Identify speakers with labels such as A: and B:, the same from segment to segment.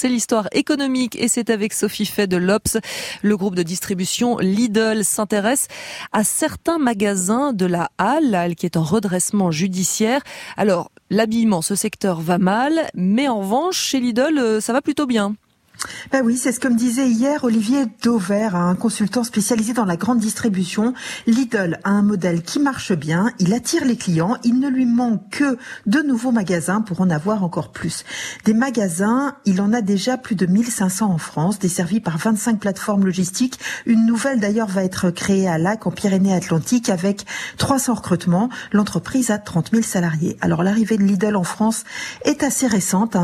A: C'est l'histoire économique et c'est avec Sophie Fay de l'Obs. Le groupe de distribution Lidl s'intéresse à certains magasins de la Halle qui est en redressement judiciaire. Alors, l'habillement, ce secteur va mal, mais en revanche, chez Lidl, ça va plutôt bien.
B: Ben oui, c'est ce que me disait hier Olivier Dauvert, un consultant spécialisé dans la grande distribution. Lidl a un modèle qui marche bien, il attire les clients, il ne lui manque que de nouveaux magasins pour en avoir encore plus. Des magasins, il en a déjà plus de 1500 en France, desservis par 25 plateformes logistiques. Une nouvelle d'ailleurs va être créée à Lac, en Pyrénées-Atlantiques, avec 300 recrutements. L'entreprise a 30 000 salariés. Alors l'arrivée de Lidl en France est assez récente,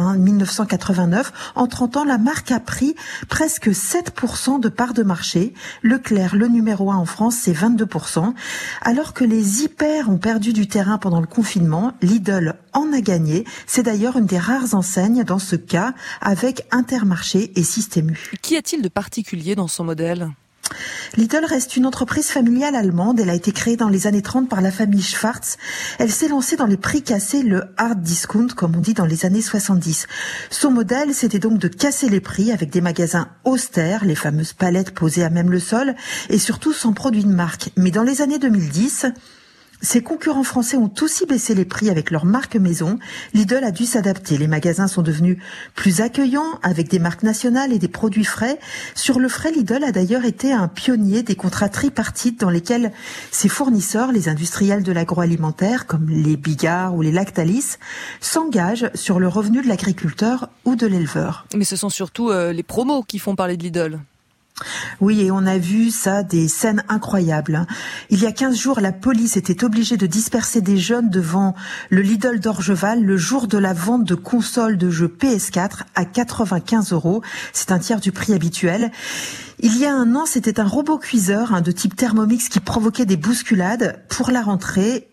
B: 1989. En 30 ans, la marque a pris presque 7% de part de marché. Leclerc, le numéro 1 en France, c'est 22%. Alors que les hyper ont perdu du terrain pendant le confinement, Lidl en a gagné. C'est d'ailleurs une des rares enseignes dans ce cas avec Intermarché et Système U.
A: Qu'y a-t-il de particulier dans son modèle ?
B: Lidl reste une entreprise familiale allemande. Elle a été créée dans les années 30 par la famille Schwarz. Elle s'est lancée dans les prix cassés, le hard discount, comme on dit dans les années 70. Son modèle, c'était donc de casser les prix avec des magasins austères, les fameuses palettes posées à même le sol, et surtout sans produits de marque. Mais dans les années 2010... ses concurrents français ont aussi baissé les prix avec leur marque maison. Lidl a dû s'adapter. Les magasins sont devenus plus accueillants avec des marques nationales et des produits frais. Sur le frais, Lidl a d'ailleurs été un pionnier des contrats tripartites dans lesquels ses fournisseurs, les industriels de l'agroalimentaire comme les Bigard ou les Lactalis, s'engagent sur le revenu de l'agriculteur ou de l'éleveur.
A: Mais ce sont surtout les promos qui font parler de Lidl.
B: Oui, et on a vu ça, des scènes incroyables. Il y a 15 jours, la police était obligée de disperser des jeunes devant le Lidl d'Orgeval le jour de la vente de consoles de jeux PS4 à 95 €. C'est un tiers du prix habituel. Il y a un an, c'était un robot cuiseur de type Thermomix qui provoquait des bousculades. Pour la rentrée,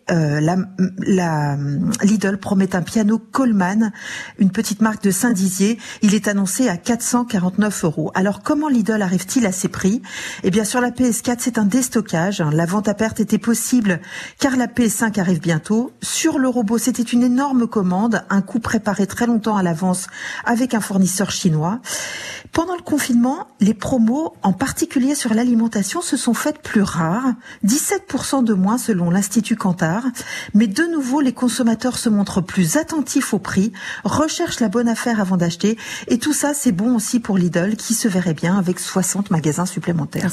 B: Lidl promet un piano Coleman, une petite marque de Saint-Dizier. Il est annoncé à 449 €. Alors comment Lidl arrive-t-il à ces prix ? Eh bien sur la PS4, c'est un déstockage. La vente à perte était possible car la PS5 arrive bientôt. Sur le robot, c'était une énorme commande, un coup préparé très longtemps à l'avance avec un fournisseur chinois. Pendant le confinement, les promos, en particulier sur l'alimentation, se sont faites plus rares, 17% de moins selon l'Institut Kantar. Mais de nouveau, les consommateurs se montrent plus attentifs au prix, recherchent la bonne affaire avant d'acheter. Et tout ça, c'est bon aussi pour Lidl qui se verrait bien avec 60 magasins supplémentaires.